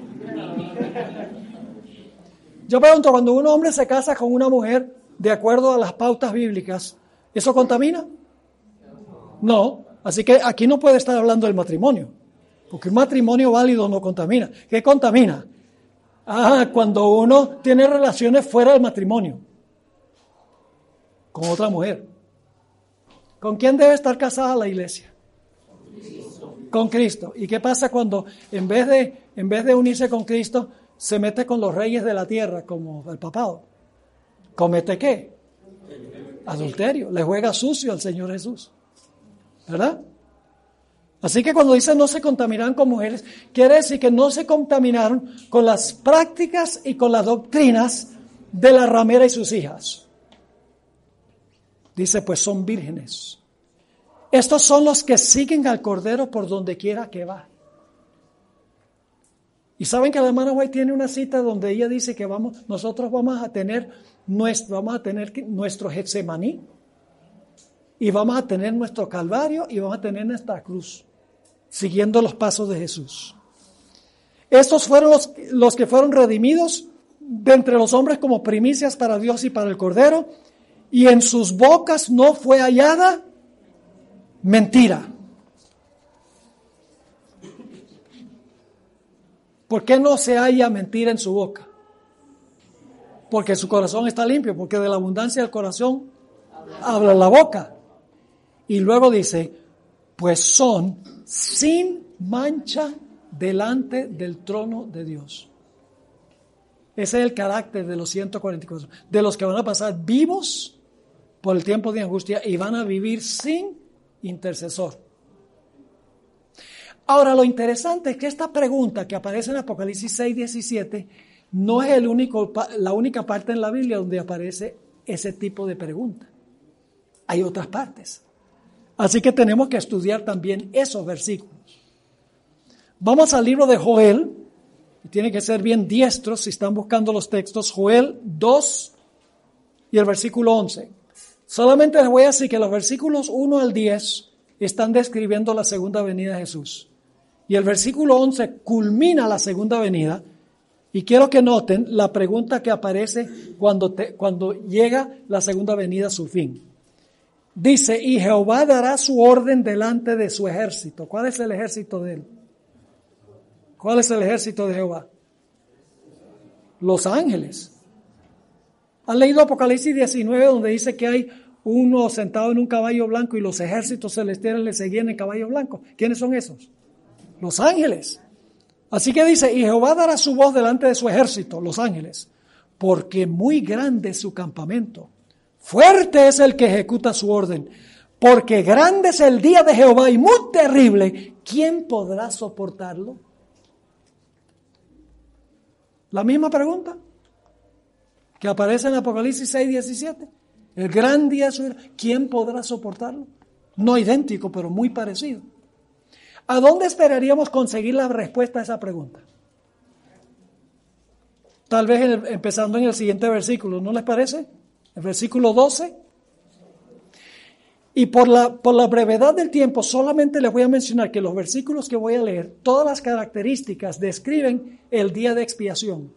Yo pregunto, cuando un hombre se casa con una mujer de acuerdo a las pautas bíblicas, ¿eso contamina? No. Así que aquí no puede estar hablando del matrimonio. Porque un matrimonio válido no contamina. ¿Qué contamina? Ah, cuando uno tiene relaciones fuera del matrimonio. Con otra mujer. ¿Con quién debe estar casada la iglesia? Con Cristo. Con Cristo. ¿Y qué pasa cuando en vez de, en vez de unirse con Cristo, se mete con los reyes de la tierra, como el papado? ¿Comete qué? Adulterio. Le juega sucio al Señor Jesús. ¿Verdad? Así que cuando dice no se contaminarán con mujeres, quiere decir que no se contaminaron con las prácticas y con las doctrinas de la ramera y sus hijas. Dice, pues son vírgenes. Estos son los que siguen al Cordero por donde quiera que va. Y saben que la hermana White tiene una cita donde ella dice que vamos, nosotros vamos a tener nuestro, vamos a tener nuestro Getsemaní, y vamos a tener nuestro Calvario, y vamos a tener nuestra cruz, siguiendo los pasos de Jesús. Estos fueron los, los que fueron redimidos de entre los hombres como primicias para Dios y para el Cordero, y en sus bocas no fue hallada mentira. ¿Por qué no se halla mentira en su boca? Porque su corazón está limpio, porque de la abundancia del corazón habla la boca. Y luego dice, pues son sin mancha delante del trono de Dios. Ese es el carácter de los ciento cuarenta y cuatro, de los que van a pasar vivos por el tiempo de angustia y van a vivir sin intercesor. Ahora, lo interesante es que esta pregunta que aparece en Apocalipsis seis diecisiete no es el único, la única parte en la Biblia donde aparece ese tipo de pregunta. Hay otras partes. Así que tenemos que estudiar también esos versículos. Vamos al libro de Joel, y tiene que ser bien diestros si están buscando los textos. Joel dos y el versículo once. Solamente les voy a decir que los versículos uno al diez están describiendo la segunda venida de Jesús. Y el versículo once culmina la segunda venida. Y quiero que noten la pregunta que aparece cuando, te, cuando llega la segunda venida a su fin. Dice, y Jehová dará su orden delante de su ejército. ¿Cuál es el ejército de él? ¿Cuál es el ejército de Jehová? Los ángeles. ¿Han leído Apocalipsis diecinueve donde dice que hay uno sentado en un caballo blanco y los ejércitos celestiales le seguían en caballo blanco? ¿Quiénes son esos? Los ángeles. Así que dice, y Jehová dará su voz delante de su ejército, los ángeles, porque muy grande es su campamento. Fuerte es el que ejecuta su orden, porque grande es el día de Jehová y muy terrible. ¿Quién podrá soportarlo? La misma pregunta que aparece en Apocalipsis seis diecisiete. El gran día de su ira. ¿Quién podrá soportarlo? No idéntico, pero muy parecido. ¿A dónde esperaríamos conseguir la respuesta a esa pregunta? Tal vez en el, empezando en el siguiente versículo, ¿no les parece? El versículo doce. Y por la, por la brevedad del tiempo, solamente les voy a mencionar que los versículos que voy a leer, todas las características describen el día de expiación.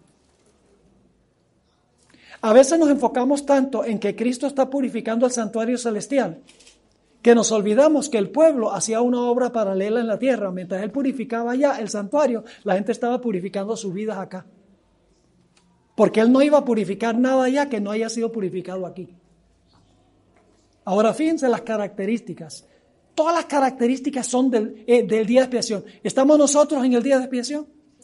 A veces nos enfocamos tanto en que Cristo está purificando el santuario celestial, que nos olvidamos que el pueblo hacía una obra paralela en la tierra. Mientras Él purificaba allá el santuario, la gente estaba purificando sus vidas acá. Porque Él no iba a purificar nada allá que no haya sido purificado aquí. Ahora fíjense las características. Todas las características son del, eh, del día de expiación. ¿Estamos nosotros en el día de expiación?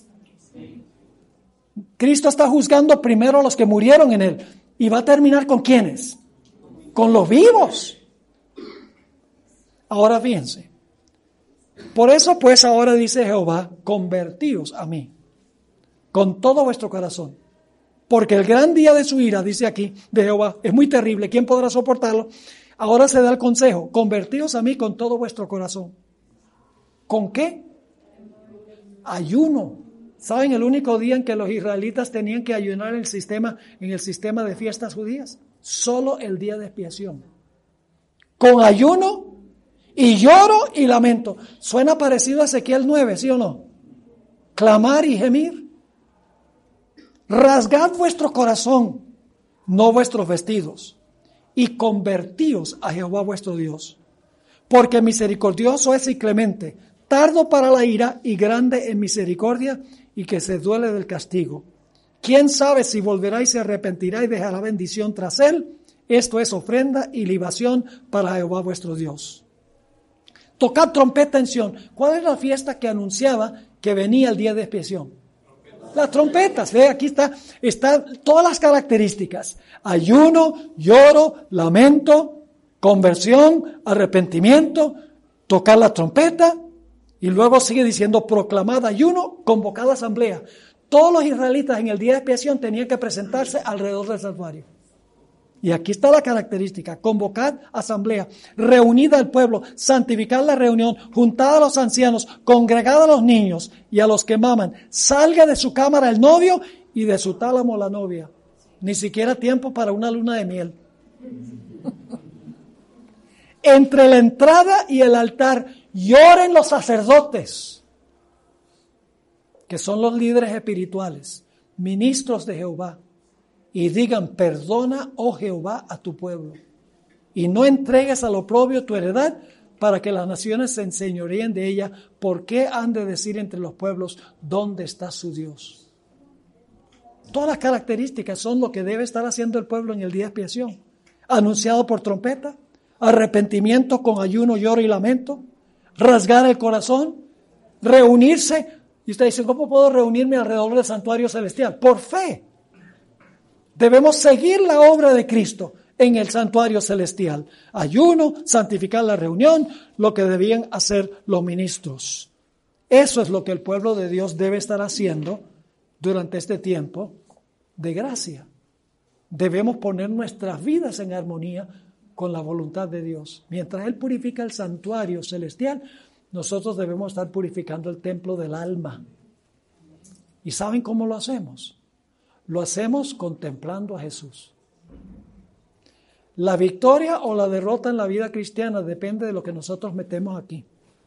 Cristo está juzgando primero a los que murieron en Él. ¿Y va a terminar con quiénes? Con los vivos. Ahora fíjense. Por eso pues ahora dice Jehová, convertíos a mí con todo vuestro corazón. Porque el gran día de su ira, dice aquí, de Jehová, es muy terrible. ¿Quién podrá soportarlo? Ahora se da el consejo, convertíos a mí con todo vuestro corazón. ¿Con qué? Ayuno. ¿Saben el único día en que los israelitas tenían que ayunar en el sistema, en el sistema de fiestas judías? Solo el día de expiación. Con ayuno y lloro y lamento. ¿Suena parecido a Ezequiel nueve, sí o no? Clamar y gemir. Rasgad vuestro corazón, no vuestros vestidos, y convertíos a Jehová vuestro Dios, porque misericordioso es y clemente, tardo para la ira y grande en misericordia, y que se duele del castigo. ¿Quién sabe si volverá y se arrepentirá y dejará bendición tras él? Esto es ofrenda y libación para Jehová vuestro Dios. Tocad trompeta en Sión. ¿Cuál es la fiesta que anunciaba que venía el día de expiación? Las trompetas. Ve, aquí está, están todas las características. Ayuno, lloro, lamento, conversión, arrepentimiento, tocar la trompeta. Y luego sigue diciendo, proclamad ayuno, convocad asamblea. Todos los israelitas en el día de expiación tenían que presentarse alrededor del santuario. Y aquí está la característica, convocad asamblea, reunid al pueblo, santificad la reunión, juntad a los ancianos, congregad a los niños y a los que maman. Salga de su cámara el novio y de su tálamo la novia. Ni siquiera tiempo para una luna de miel. Entre la entrada y el altar lloren los sacerdotes, que son los líderes espirituales, ministros de Jehová, y digan, perdona, oh Jehová, a tu pueblo, y no entregues al oprobio tu heredad, para que las naciones se enseñoreen de ella. ¿Por qué han de decir entre los pueblos, dónde está su Dios? Todas las características son lo que debe estar haciendo el pueblo en el día de expiación. Anunciado por trompeta, arrepentimiento con ayuno, lloro y lamento, rasgar el corazón, reunirse. Y usted dice, ¿cómo puedo reunirme alrededor del santuario celestial? Por fe. Debemos seguir la obra de Cristo en el santuario celestial. Ayuno, santificar la reunión, lo que debían hacer los ministros. Eso es lo que el pueblo de Dios debe estar haciendo durante este tiempo de gracia. Debemos poner nuestras vidas en armonía con la voluntad de Dios. Mientras Él purifica el santuario celestial, nosotros debemos estar purificando el templo del alma. ¿Y saben cómo lo hacemos? Lo hacemos contemplando a Jesús. La victoria o la derrota en la vida cristiana depende de lo que nosotros metemos aquí.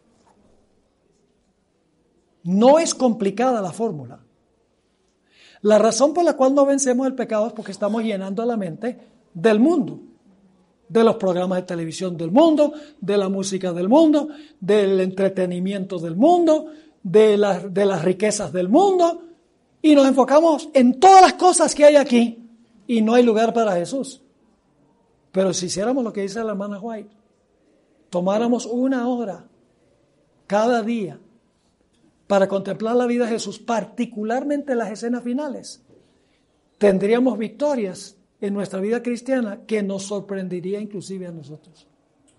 No es complicada la fórmula. La razón por la cual no vencemos el pecado es porque estamos llenando la mente del mundo, de los programas de televisión del mundo, de la música del mundo, del entretenimiento del mundo, de, la, de las riquezas del mundo, y nos enfocamos en todas las cosas que hay aquí y no hay lugar para Jesús. Pero si hiciéramos lo que dice la hermana White, tomáramos una hora cada día para contemplar la vida de Jesús, particularmente las escenas finales, tendríamos victorias en nuestra vida cristiana que nos sorprendería inclusive a nosotros.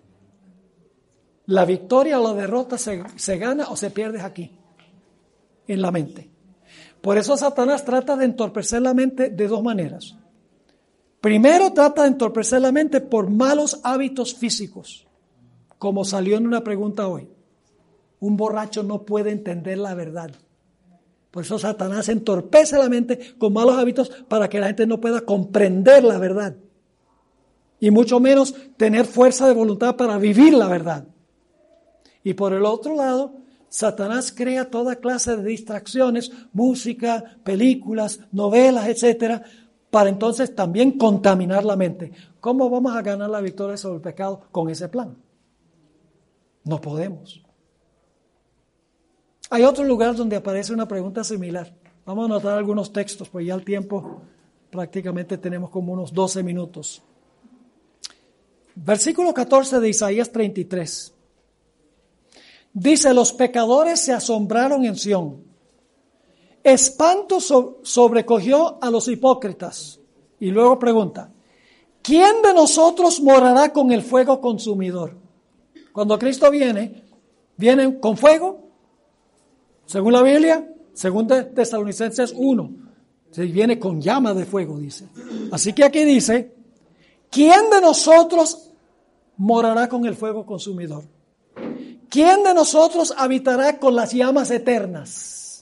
La victoria o la derrota se, se gana o se pierde aquí, en la mente. Por eso Satanás trata de entorpecer la mente de dos maneras. Primero, trata de entorpecer la mente por malos hábitos físicos, como salió en una pregunta hoy. Un borracho no puede entender la verdad. Por eso Satanás entorpece la mente con malos hábitos para que la gente no pueda comprender la verdad. Y mucho menos tener fuerza de voluntad para vivir la verdad. Y por el otro lado, Satanás crea toda clase de distracciones, música, películas, novelas, etcétera, para entonces también contaminar la mente. ¿Cómo vamos a ganar la victoria sobre el pecado con ese plan? No podemos. Hay otro lugar donde aparece una pregunta similar. Vamos a anotar algunos textos, pues ya el tiempo prácticamente tenemos como unos doce minutos. Versículo catorce de Isaías treinta y tres. Dice, los pecadores se asombraron en Sión. Espanto so- sobrecogió a los hipócritas. Y luego pregunta, ¿quién de nosotros morará con el fuego consumidor? Cuando Cristo viene, ¿viene con fuego? Según la Biblia, según Tesalonicenses uno, se viene con llama de fuego, dice. Así que aquí dice, ¿quién de nosotros morará con el fuego consumidor? ¿Quién de nosotros habitará con las llamas eternas?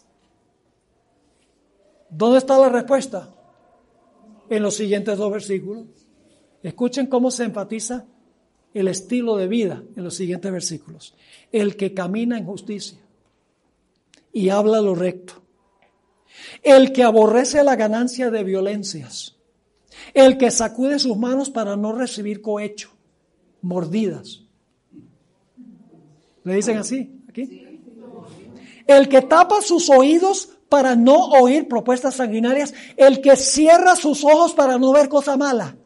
¿Dónde está la respuesta? En los siguientes dos versículos. Escuchen cómo se enfatiza el estilo de vida en los siguientes versículos. El que camina en justicia y habla lo recto. El que aborrece la ganancia de violencias. El que sacude sus manos para no recibir cohecho, mordidas. ¿Le dicen así aquí? el que tapa sus oídos para no oír propuestas sanguinarias, el que cierra sus ojos para no ver cosa mala.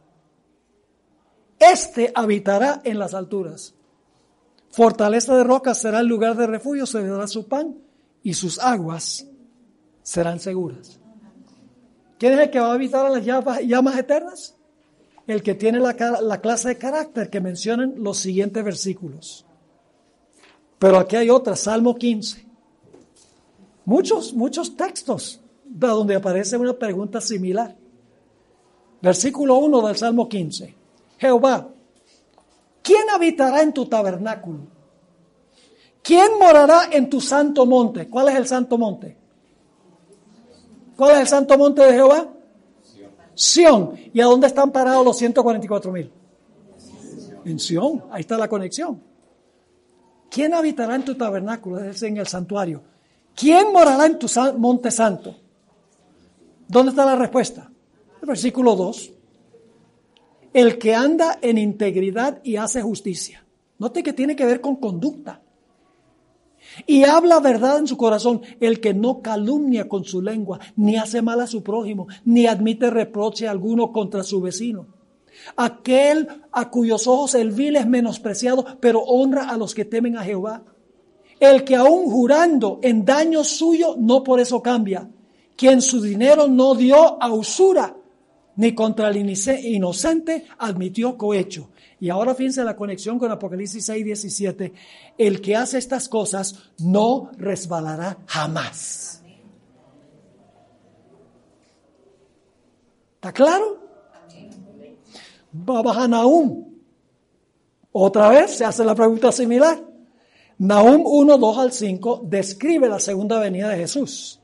Este habitará en las alturas. Fortaleza de rocas será el lugar de refugio, se le dará su pan y sus aguas serán seguras. ¿Quién es el que va a habitar a las llamas, llamas eternas? El que tiene la, la clase de carácter que mencionan los siguientes versículos. Pero aquí hay otra, Salmo quince. Muchos, muchos textos de donde aparece una pregunta similar. Versículo uno del Salmo quince. Jehová, ¿quién habitará en tu tabernáculo? ¿Quién morará en tu santo monte? ¿Cuál es el santo monte? ¿Cuál es el santo monte de Jehová? Sión. ¿Y a dónde están parados los ciento cuarenta y cuatro mil? En Sión. Ahí está la conexión. ¿Quién habitará en tu tabernáculo? Es decir, en el santuario. ¿Quién morará en tu monte santo? ¿Dónde está la respuesta? El versículo dos. El que anda en integridad y hace justicia. Note que tiene que ver con conducta. Y habla verdad en su corazón, el que no calumnia con su lengua, ni hace mal a su prójimo, ni admite reproche alguno contra su vecino. Aquel a cuyos ojos el vil es menospreciado, pero honra a los que temen a Jehová. El que aún jurando en daño suyo, no por eso cambia. Quien su dinero no dio a usura, ni contra el inocente admitió cohecho. Y ahora fíjense la conexión con Apocalipsis seis diecisiete. El que hace estas cosas no resbalará jamás. ¿Está claro? Vamos a Nahum. Otra vez se hace la pregunta similar. Nahum uno, dos al cinco describe la segunda venida de Jesús.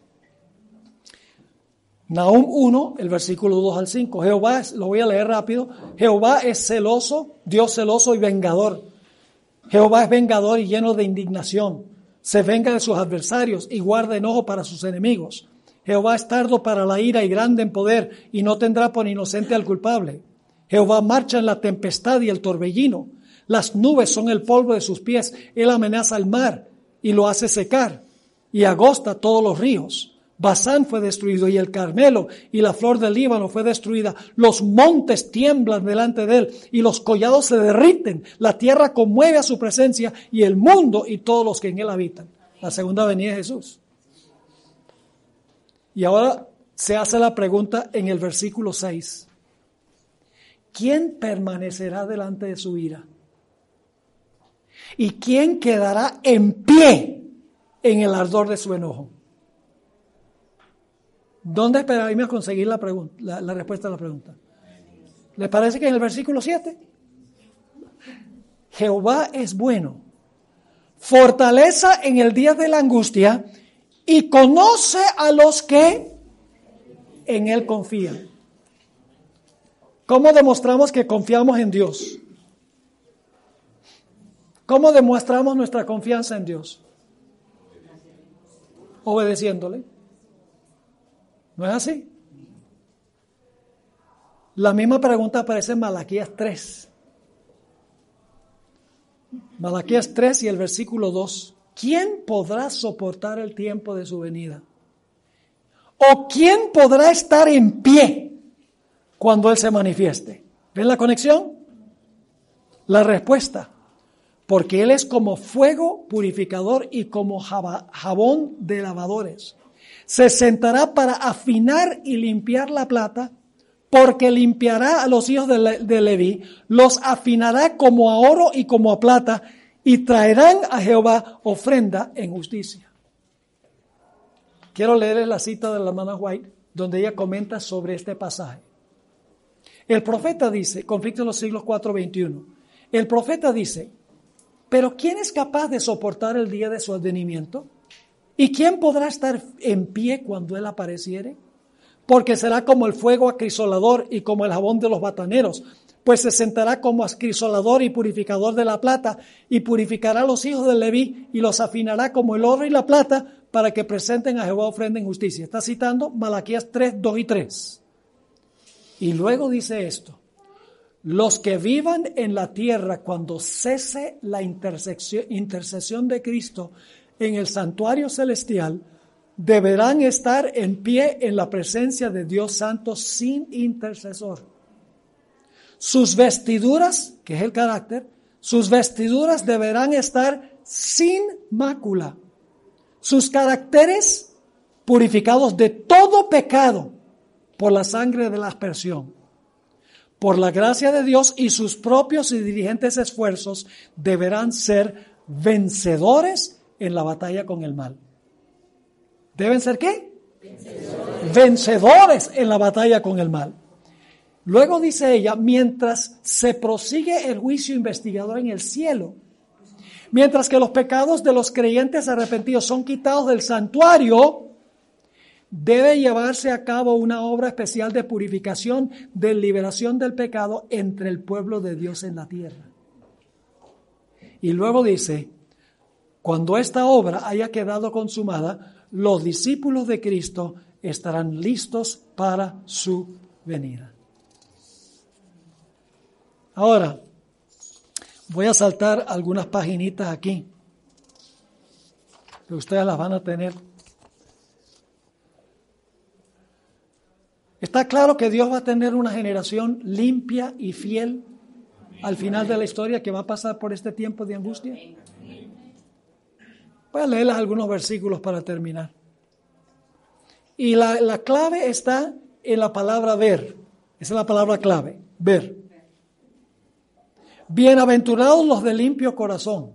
Nahum uno, el versículo dos al cinco. Jehová es, lo voy a leer rápido. Jehová es celoso, Dios celoso y vengador. Jehová es vengador y lleno de indignación. Se venga de sus adversarios y guarda enojo para sus enemigos. Jehová es tardo para la ira y grande en poder y no tendrá por inocente al culpable. Jehová marcha en la tempestad y el torbellino. Las nubes son el polvo de sus pies. Él amenaza el mar y lo hace secar y agosta todos los ríos. Basán fue destruido y el Carmelo y la flor del Líbano fue destruida. Los montes tiemblan delante de él y los collados se derriten. La tierra conmueve a su presencia y el mundo y todos los que en él habitan. La segunda venida de Jesús. Y ahora se hace la pregunta en el versículo seis. ¿Quién permanecerá delante de su ira? ¿Y quién quedará en pie en el ardor de su enojo? ¿Dónde esperaríamos conseguir la, pregunta, la, la respuesta a la pregunta? ¿Les parece que en el versículo siete? Jehová es bueno, fortaleza en el día de la angustia y conoce a los que en él confían. ¿Cómo demostramos que confiamos en Dios? ¿Cómo demostramos nuestra confianza en Dios? Obedeciéndole. ¿No es así? La misma pregunta aparece en Malaquías tres. Malaquías tres y el versículo dos. ¿Quién podrá soportar el tiempo de su venida? ¿O quién podrá estar en pie cuando Él se manifieste? ¿Ven la conexión? La respuesta. Porque Él es como fuego purificador y como jabón de lavadores. Se sentará para afinar y limpiar la plata, porque limpiará a los hijos de, Le- de Leví, los afinará como a oro y como a plata, y traerán a Jehová ofrenda en justicia. Quiero leerles la cita de la hermana White, donde ella comenta sobre este pasaje. El profeta dice, conflicto en los siglos cuatro veintiuno, el profeta dice, pero ¿quién es capaz de soportar el día de su advenimiento? ¿Y quién podrá estar en pie cuando Él apareciere? Porque será como el fuego acrisolador y como el jabón de los bataneros, pues se sentará como acrisolador y purificador de la plata, y purificará a los hijos de Leví y los afinará como el oro y la plata, para que presenten a Jehová ofrenda en justicia. Está citando Malaquías tres, dos y tres. Y luego dice esto: los que vivan en la tierra cuando cese la intercesión de Cristo, en el santuario celestial deberán estar en pie en la presencia de Dios Santo sin intercesor. Sus vestiduras, que es el carácter, sus vestiduras deberán estar sin mácula. Sus caracteres purificados de todo pecado por la sangre de la aspersión. Por la gracia de Dios y sus propios y diligentes esfuerzos deberán ser vencedores en la batalla con el mal. ¿Deben ser qué? Vencedores. Vencedores en la batalla con el mal. Luego dice ella, mientras se prosigue el juicio investigador en el cielo, mientras que los pecados de los creyentes arrepentidos son quitados del santuario, debe llevarse a cabo una obra especial de purificación, de liberación del pecado entre el pueblo de Dios en la tierra. Y luego dice, cuando esta obra haya quedado consumada, los discípulos de Cristo estarán listos para su venida. Ahora, voy a saltar algunas paginitas aquí, que ustedes las van a tener. Está claro que Dios va a tener una generación limpia y fiel al final de la historia que va a pasar por este tiempo de angustia. Voy a leerles algunos versículos para terminar. Y la, la clave está en la palabra ver. Esa es la palabra clave, ver. Bienaventurados los de limpio corazón.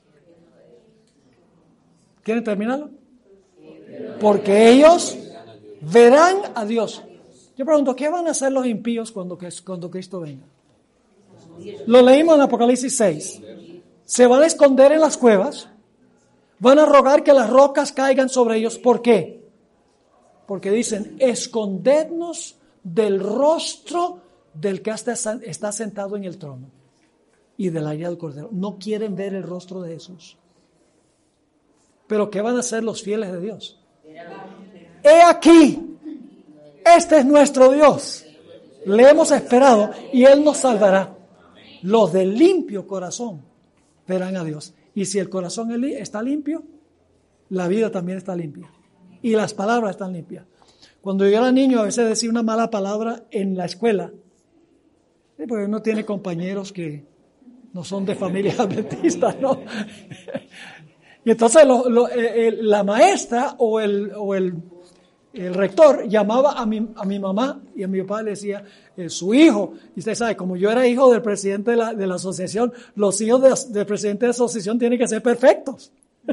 ¿Quieren terminarlo? Porque ellos verán a Dios. Yo pregunto, ¿qué van a hacer los impíos cuando, cuando Cristo venga? Lo leímos en Apocalipsis seis. Se van a esconder en las cuevas. Van a rogar que las rocas caigan sobre ellos. ¿Por qué? Porque dicen, escondednos del rostro del que está sentado en el trono y de la ira del Cordero. No quieren ver el rostro de Jesús. Pero ¿qué van a hacer los fieles de Dios? He aquí, este es nuestro Dios. Le hemos esperado y Él nos salvará. Los de limpio corazón verán a Dios. Y si el corazón está limpio, la vida también está limpia. Y las palabras están limpias. Cuando yo era niño, a veces decía una mala palabra en la escuela. Porque uno tiene compañeros que no son de familias adventistas, ¿no? Y entonces lo, lo, eh, la maestra o el, o el, el rector llamaba a mi, a mi mamá y a mi papá le decía, eh, su hijo, y usted sabe, como yo era hijo del presidente de la, de la asociación, los hijos de, del presidente de la asociación tienen que ser perfectos.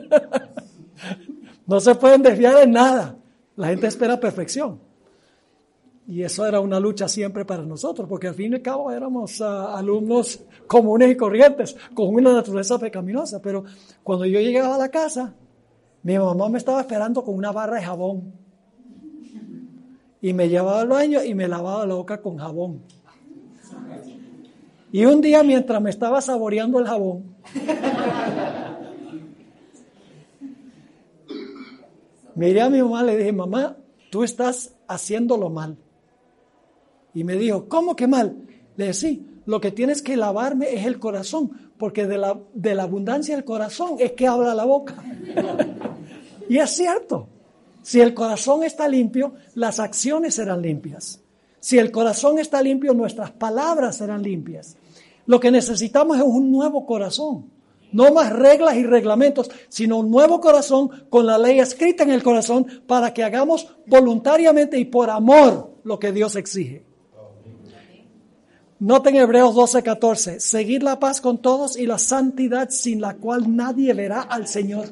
No se pueden desviar en nada. La gente espera perfección. Y eso era una lucha siempre para nosotros, porque al fin y al cabo éramos uh, alumnos comunes y corrientes, con una naturaleza pecaminosa. Pero cuando yo llegaba a la casa, mi mamá me estaba esperando con una barra de jabón. Y me llevaba al baño y me lavaba la boca con jabón. Y un día, mientras me estaba saboreando el jabón, miré a mi mamá y le dije, mamá, tú estás haciéndolo mal. Y me dijo, ¿cómo que mal? Le dije, sí, lo que tienes que lavarme es el corazón, porque de la, de la abundancia del corazón es que habla la boca. Y es cierto, si el corazón está limpio, las acciones serán limpias. Si el corazón está limpio, nuestras palabras serán limpias. Lo que necesitamos es un nuevo corazón. No más reglas y reglamentos, sino un nuevo corazón con la ley escrita en el corazón para que hagamos voluntariamente y por amor lo que Dios exige. Noten Hebreos doce catorce. Seguid la paz con todos y la santidad sin la cual nadie verá al Señor.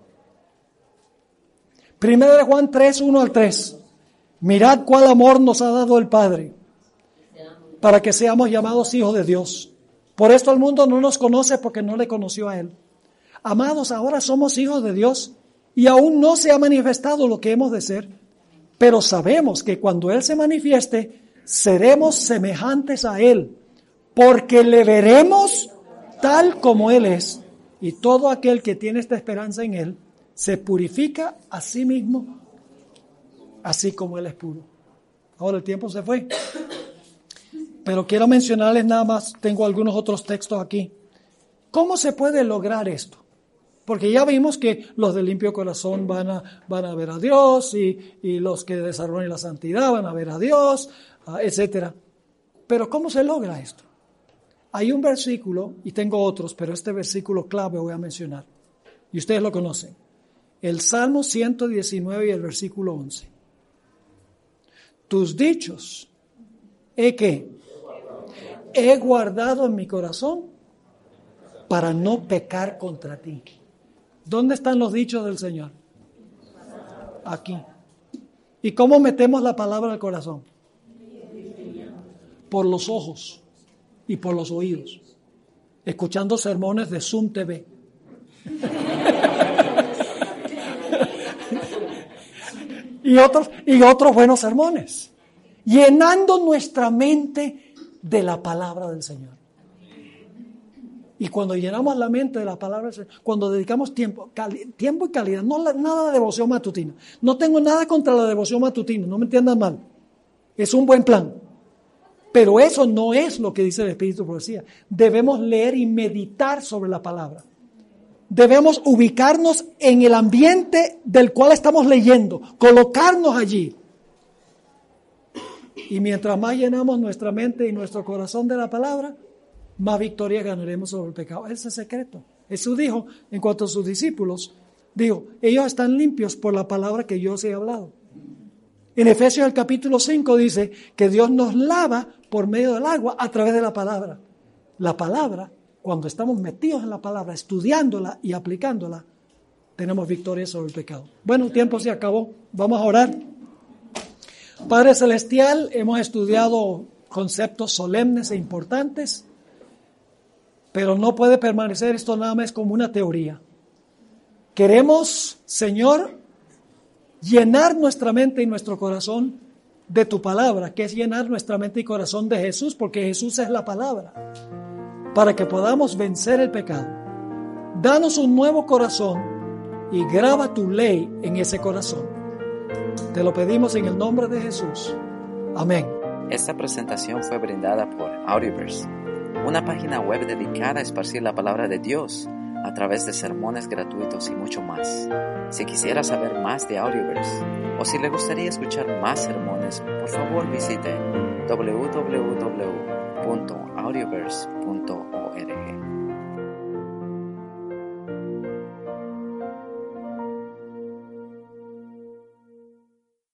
Primera de Juan tres, uno al tres. Mirad cuál amor nos ha dado el Padre para que seamos llamados hijos de Dios. Por esto el mundo no nos conoce porque no le conoció a Él. Amados, ahora somos hijos de Dios y aún no se ha manifestado lo que hemos de ser, pero sabemos que cuando Él se manifieste, seremos semejantes a Él, porque le veremos tal como Él es. Y todo aquel que tiene esta esperanza en Él, se purifica a sí mismo, así como Él es puro. Ahora el tiempo se fue. Pero quiero mencionarles nada más, tengo algunos otros textos aquí. ¿Cómo se puede lograr esto? Porque ya vimos que los de limpio corazón van a, van a ver a Dios y, y los que desarrollan la santidad van a ver a Dios, uh, etcétera. Pero ¿cómo se logra esto? Hay un versículo, y tengo otros, pero este versículo clave voy a mencionar. Y ustedes lo conocen. El Salmo ciento diecinueve y el versículo once. Tus dichos, ¿he qué? He guardado en mi corazón para no pecar contra ti. ¿Dónde están los dichos del Señor? Aquí. ¿Y cómo metemos la palabra al corazón? Por los ojos y por los oídos, escuchando sermones de Zoom T V. y otros y otros buenos sermones, llenando nuestra mente de la palabra del Señor. Y cuando llenamos la mente de la palabra del Señor, cuando dedicamos tiempo, cali, tiempo y calidad, no la, nada de devoción matutina. No tengo nada contra la devoción matutina, no me entiendan mal. Es un buen plan. Pero eso no es lo que dice el Espíritu de Profecía. Debemos leer y meditar sobre la palabra. Debemos ubicarnos en el ambiente del cual estamos leyendo, colocarnos allí. Y mientras más llenamos nuestra mente y nuestro corazón de la palabra, más victoria ganaremos sobre el pecado. Ese es el secreto. Jesús dijo, en cuanto a sus discípulos, dijo, ellos están limpios por la palabra que yo os he hablado. En Efesios el capítulo cinco dice que Dios nos lava por medio del agua a través de la palabra. La palabra, cuando estamos metidos en la palabra, estudiándola y aplicándola, tenemos victoria sobre el pecado. Bueno, el tiempo se acabó. Vamos a orar. Padre Celestial, hemos estudiado conceptos solemnes e importantes, pero no puede permanecer esto nada más como una teoría. Queremos, Señor, llenar nuestra mente y nuestro corazón de tu palabra, que es llenar nuestra mente y corazón de Jesús, porque Jesús es la palabra, para que podamos vencer el pecado. Danos un nuevo corazón y graba tu ley en ese corazón. Te lo pedimos en el nombre de Jesús. Amén. Esta presentación fue brindada por Audioverse, una página web dedicada a esparcir la palabra de Dios a través de sermones gratuitos y mucho más. Si quisiera saber más de Audioverse o si le gustaría escuchar más sermones, por favor visite doble u doble u doble u punto audioverse punto org.